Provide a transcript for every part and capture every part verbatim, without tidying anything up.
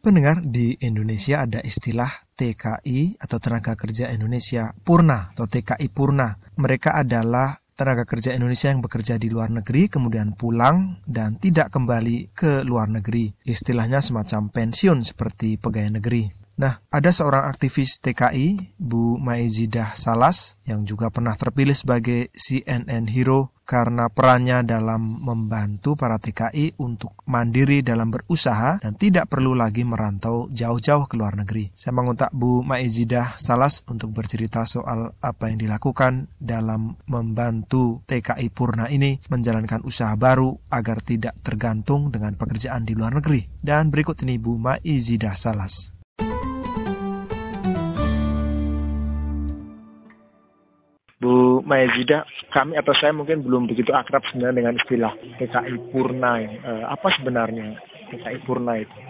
pendengar, di Indonesia ada istilah T K I atau Tenaga Kerja Indonesia Purna atau T K I Purna. Mereka adalah tenaga kerja Indonesia yang bekerja di luar negeri, kemudian pulang dan tidak kembali ke luar negeri. Istilahnya semacam pensiun seperti pegawai negeri. Nah, ada seorang aktivis T K I, Bu Maizidah Salas, yang juga pernah terpilih sebagai C N N Hero karena perannya dalam membantu para T K I untuk mandiri dalam berusaha dan tidak perlu lagi merantau jauh-jauh ke luar negeri. Saya mengontak Bu Maizidah Salas untuk bercerita soal apa yang dilakukan dalam membantu T K I Purna ini menjalankan usaha baru agar tidak tergantung dengan pekerjaan di luar negeri. Dan berikut ini Bu Maizidah Salas. Bu Maizidah, kami atau saya mungkin belum begitu akrab sebenarnya dengan istilah T K I Purna. Eh, apa sebenarnya T K I Purna itu?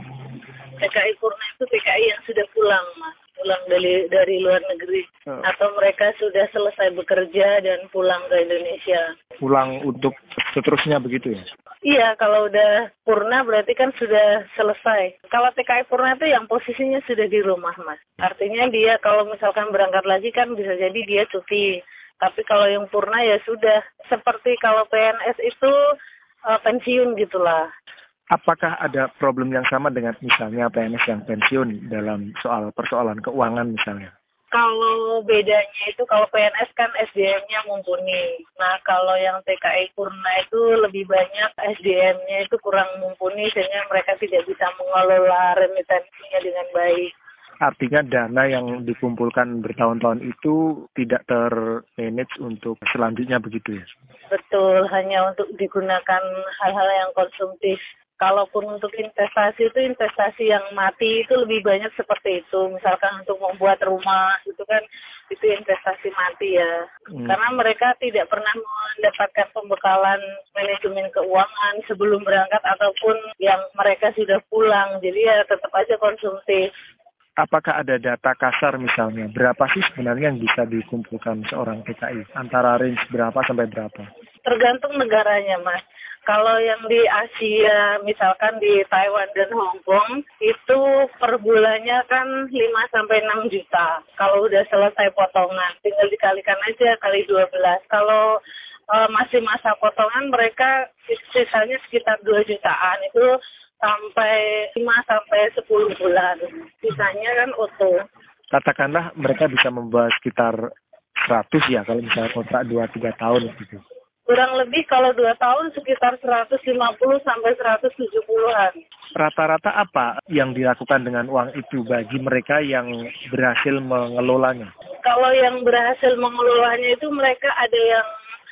T K I Purna itu T K I yang sudah pulang, Mas. Pulang dari dari luar negeri. Oh. Atau mereka sudah selesai bekerja dan pulang ke Indonesia. Pulang untuk seterusnya begitu ya? Iya, kalau udah purna berarti kan sudah selesai. Kalau T K I Purna itu yang posisinya sudah di rumah, Mas. Artinya dia kalau misalkan berangkat lagi kan bisa jadi dia cuti. Tapi kalau yang purna ya sudah. Seperti kalau P N S itu uh, pensiun gitulah. Apakah ada problem yang sama dengan misalnya P N S yang pensiun dalam soal persoalan keuangan misalnya? Kalau bedanya itu kalau P N S kan S D M-nya mumpuni. Nah kalau yang T K I Purna itu lebih banyak S D M-nya itu kurang mumpuni sehingga mereka tidak bisa mengelola remitensinya dengan baik. Artinya dana yang dikumpulkan bertahun-tahun itu tidak ter-manage untuk selanjutnya begitu ya? Betul, hanya untuk digunakan hal-hal yang konsumtif. Kalaupun untuk investasi itu investasi yang mati itu lebih banyak seperti itu. Misalkan untuk membuat rumah itu kan itu investasi mati ya. Hmm. Karena mereka tidak pernah mendapatkan pembekalan manajemen keuangan sebelum berangkat ataupun yang mereka sudah pulang. Jadi ya tetap aja konsumtif. Apakah ada data kasar misalnya, berapa sih sebenarnya yang bisa dikumpulkan seorang T K I? Antara range berapa sampai berapa? Tergantung negaranya, Mas. Kalau yang di Asia, misalkan di Taiwan dan Hong Kong, itu per bulannya kan lima sampai enam juta. Kalau udah selesai potongan, tinggal dikalikan aja kali dua belas. Kalau uh, masih masa potongan, mereka sisanya sekitar dua jutaan. Itu sampai lima sampai sepuluh bulan. Sisanya kan utuh. Katakanlah mereka bisa membawa sekitar seratus ya, kalau misalnya kontrak dua tiga tahun gitu. Kurang lebih kalau dua tahun sekitar seratus lima puluh sampai seratus tujuh puluhan. Rata-rata apa yang dilakukan dengan uang itu bagi mereka yang berhasil mengelolanya? Kalau yang berhasil mengelolanya itu mereka ada yang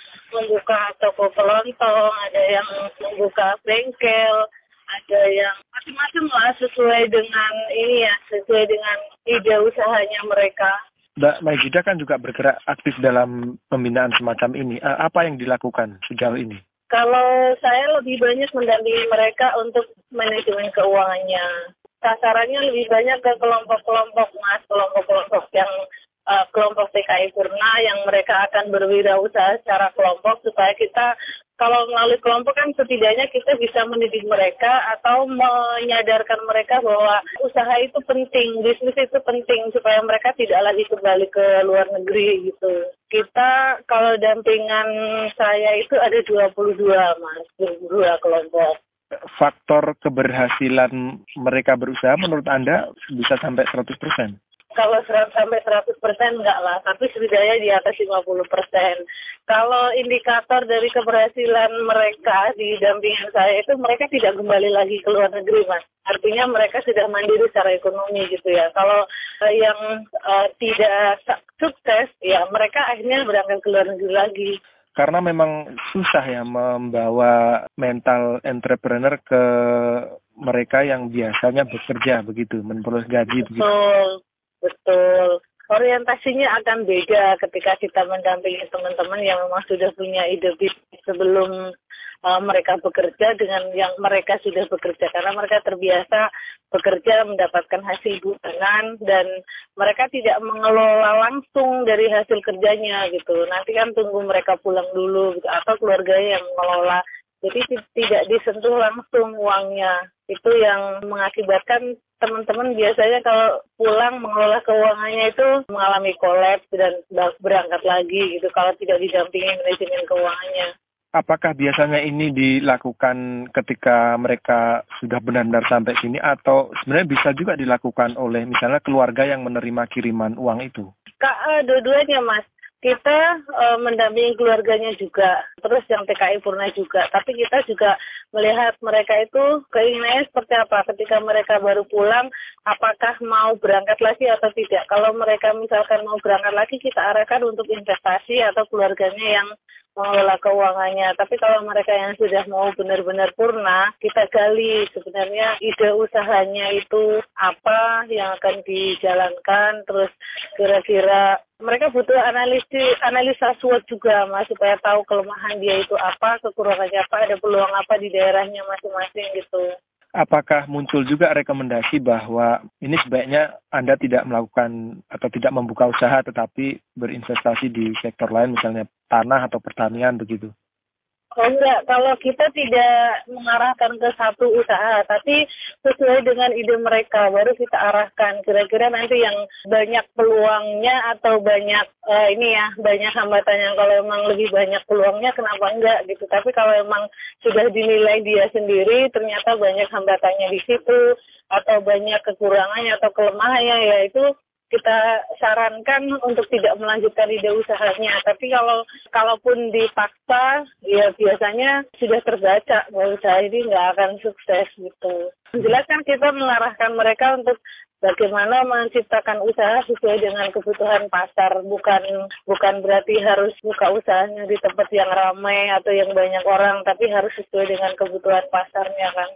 membuka toko kelontong, ada yang membuka bengkel, ada yang macam-macam lah sesuai dengan ini ya, sesuai dengan ide usahanya mereka. Mbak Maizidah kan juga bergerak aktif dalam pembinaan semacam ini. Apa yang dilakukan sejauh ini? Kalau saya lebih banyak mendampingi mereka untuk manajemen keuangannya. Sasarannya lebih banyak ke kelompok-kelompok mas, kelompok-kelompok yang uh, kelompok T K I Purna yang mereka akan berwirausaha secara kelompok supaya kita kalau melalui kelompok kan setidaknya kita bisa mendidik mereka atau menyadarkan mereka bahwa usaha itu penting, bisnis itu penting supaya mereka tidak lagi kembali ke luar negeri gitu. Kita kalau dampingan saya itu ada dua puluh dua mas, dua puluh dua kelompok. Faktor keberhasilan mereka berusaha menurut Anda bisa sampai seratus persen? Kalau sampai seratus persen enggak lah, tapi setidaknya di atas lima puluh persen. Kalau indikator dari keberhasilan mereka di dampingan saya itu mereka tidak kembali lagi ke luar negeri, Mas. Artinya mereka sudah mandiri secara ekonomi gitu ya. Kalau uh, yang uh, tidak sukses, ya mereka akhirnya berangkat ke luar negeri lagi. Karena memang susah ya membawa mental entrepreneur ke mereka yang biasanya bekerja begitu, memperoleh gaji begitu. Betul. Betul. Orientasinya akan beda ketika kita mendampingi teman-teman yang memang sudah punya ide bisnis sebelum uh, mereka bekerja dengan yang mereka sudah bekerja. Karena mereka terbiasa bekerja mendapatkan hasil bulanan dan mereka tidak mengelola langsung dari hasil kerjanya gitu. Nanti kan tunggu mereka pulang dulu gitu, atau keluarganya yang mengelola. Jadi tidak disentuh langsung uangnya. Itu yang mengakibatkan teman-teman biasanya kalau pulang mengelola keuangannya itu mengalami kolaps dan berangkat lagi gitu kalau tidak didampingi manajemen keuangannya. Apakah biasanya ini dilakukan ketika mereka sudah benar-benar sampai sini atau sebenarnya bisa juga dilakukan oleh misalnya keluarga yang menerima kiriman uang itu? Kak, uh, dua-duanya Mas. Kita uh, mendampingi keluarganya juga, terus yang T K I Purna juga. Tapi kita juga melihat mereka itu keinginannya seperti apa. Ketika mereka baru pulang, apakah mau berangkat lagi atau tidak. Kalau mereka misalkan mau berangkat lagi, kita arahkan untuk investasi atau keluarganya yang mengelola keuangannya. Tapi kalau mereka yang sudah mau benar-benar purna, kita gali sebenarnya ide usahanya itu apa yang akan dijalankan, terus kira-kira mereka butuh analisis, analisa SWOT juga, Mas, supaya tahu kelemahan dia itu apa, kekurangannya apa, ada peluang apa di daerahnya masing-masing gitu. Apakah muncul juga rekomendasi bahwa ini sebaiknya Anda tidak melakukan atau tidak membuka usaha tetapi berinvestasi di sektor lain, misalnya tanah atau pertanian begitu? Oh enggak, kalau kita tidak mengarahkan ke satu usaha, tapi sesuai dengan ide mereka, baru kita arahkan. Kira-kira nanti yang banyak peluangnya atau banyak, uh, ini ya, banyak hambatannya. Kalau emang lebih banyak peluangnya, kenapa enggak gitu. Tapi kalau emang sudah dinilai dia sendiri, ternyata banyak hambatannya di situ, atau banyak kekurangannya atau kelemahannya, ya itu kita sarankan untuk tidak melanjutkan ide usahanya. Tapi kalau kalaupun dipaksa, ya biasanya sudah terbaca bahwa usaha ini nggak akan sukses gitu. Jelas kan kita mengarahkan mereka untuk bagaimana menciptakan usaha sesuai dengan kebutuhan pasar. Bukan bukan berarti harus buka usahanya di tempat yang ramai atau yang banyak orang, tapi harus sesuai dengan kebutuhan pasarnya kan.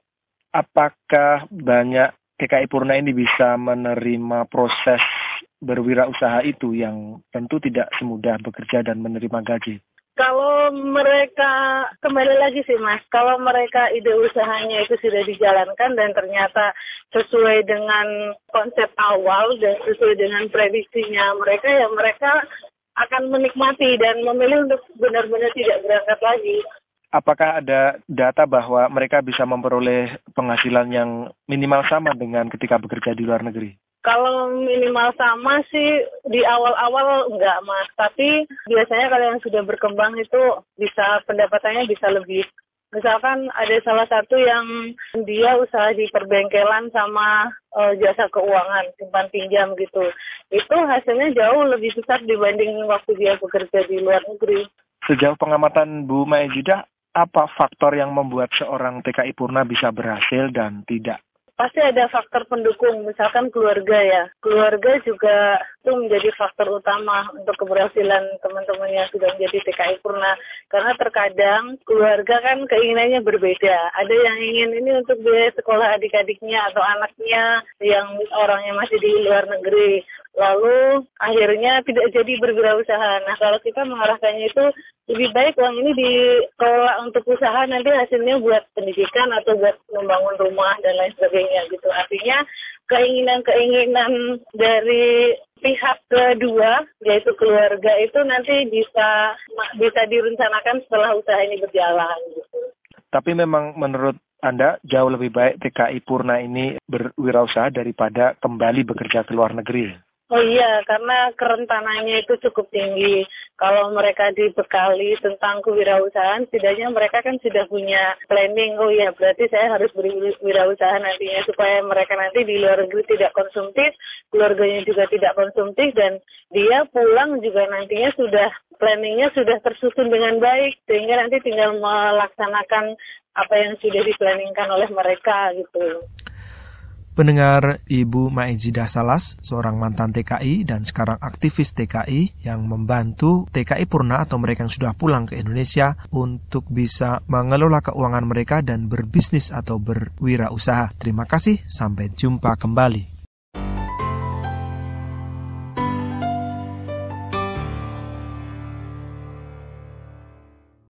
Apakah banyak T K I Purna ini bisa menerima proses berwirausaha itu yang tentu tidak semudah bekerja dan menerima gaji? Kalau mereka, kembali lagi sih Mas, kalau mereka ide usahanya itu sudah dijalankan dan ternyata sesuai dengan konsep awal dan sesuai dengan prediksinya mereka, ya mereka akan menikmati dan memilih untuk benar-benar tidak berangkat lagi. Apakah ada data bahwa mereka bisa memperoleh penghasilan yang minimal sama dengan ketika bekerja di luar negeri? Kalau minimal sama sih di awal-awal enggak Mas, tapi biasanya kalau yang sudah berkembang itu bisa pendapatannya bisa lebih. Misalkan ada salah satu yang dia usaha di perbengkelan sama uh, jasa keuangan, simpan pinjam gitu. Itu hasilnya jauh lebih besar dibanding waktu dia bekerja di luar negeri. Sejauh pengamatan Bu Maejidah, apa faktor yang membuat seorang T K I Purna bisa berhasil dan tidak? Pasti ada faktor pendukung, misalkan keluarga ya. Keluarga juga itu menjadi faktor utama untuk keberhasilan teman-teman yang sudah menjadi T K I Purna. Karena terkadang keluarga kan keinginannya berbeda. Ada yang ingin ini untuk biaya sekolah adik-adiknya atau anaknya yang orangnya masih di luar negeri. Lalu akhirnya tidak jadi berwirausaha. Nah kalau kita mengarahkannya itu lebih baik uang ini dikelola untuk usaha, nanti hasilnya buat pendidikan atau buat membangun rumah dan lain sebagainya gitu. Artinya keinginan-keinginan dari pihak kedua, yaitu keluarga, itu nanti bisa bisa direncanakan setelah usaha ini berjalan gitu. Tapi memang menurut Anda jauh lebih baik T K I Purna ini berwirausaha daripada kembali bekerja ke luar negeri? Oh iya, karena kerentanannya itu cukup tinggi. Kalau mereka dibekali tentang kewirausahaan, setidaknya mereka kan sudah punya planning. Oh iya, berarti saya harus berwirausaha nantinya supaya mereka nanti di luar negeri tidak konsumtif, keluarganya juga tidak konsumtif, dan dia pulang juga nantinya sudah planningnya sudah tersusun dengan baik, sehingga nanti tinggal melaksanakan apa yang sudah diplanningkan oleh mereka gitu. Pendengar, Ibu Maejidah Salas, seorang mantan T K I dan sekarang aktivis T K I yang membantu T K I Purna atau mereka yang sudah pulang ke Indonesia untuk bisa mengelola keuangan mereka dan berbisnis atau berwirausaha. Terima kasih, sampai jumpa kembali.